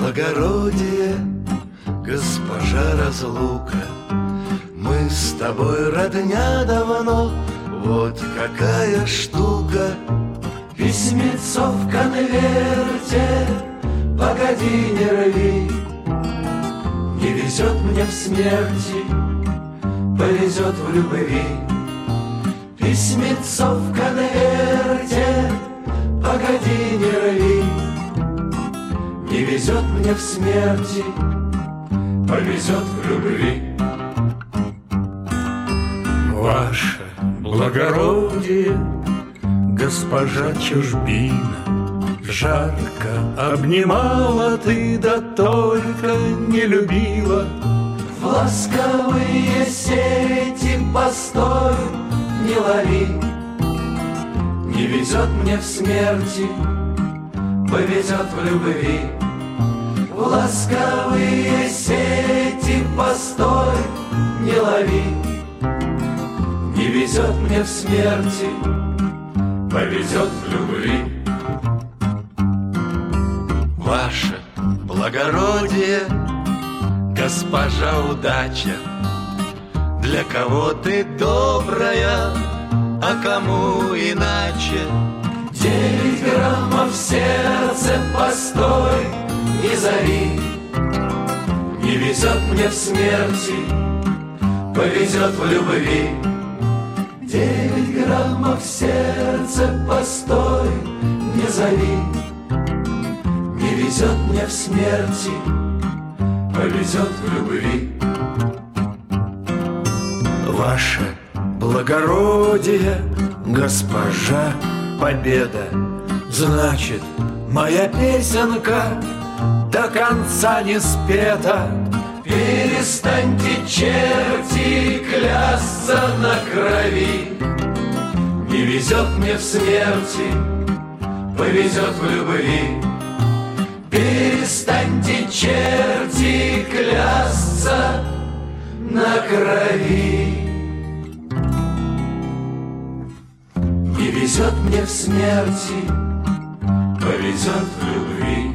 благородие, госпожа разлука. Мы с тобой родня давно, вот какая штука. Письмецо в конверте, погоди, не рви. Не везет мне в смерти, повезет в любви. Письмецо в конверте, погоди, не рви. Не везет мне в смерти, повезет в любви. Ваше благородие, госпожа чужбина, жарко обнимала ты, да только не любила. В ласковые сети постой, не лови. Не везет мне в смерти, повезет в любви. В ласковые сети постой, не лови. Не везет мне в смерти, повезет в любви. Ваше благородие, госпожа удача, для кого ты добрая, а кому иначе. 9 граммов в сердце, постой, не зови. Не везет мне в смерти, повезет в любви. 9 граммов в сердце, постой, не зови. Не везет мне в смерти, повезет в любви. Ваше благородие, госпожа победа, значит, моя песенка до конца не спета. Перестаньте, черти, клясться на крови. Не везет мне в смерти, повезет в любви. Перестаньте, черти, клясться на крови. Не везет мне в смерти, повезет в любви.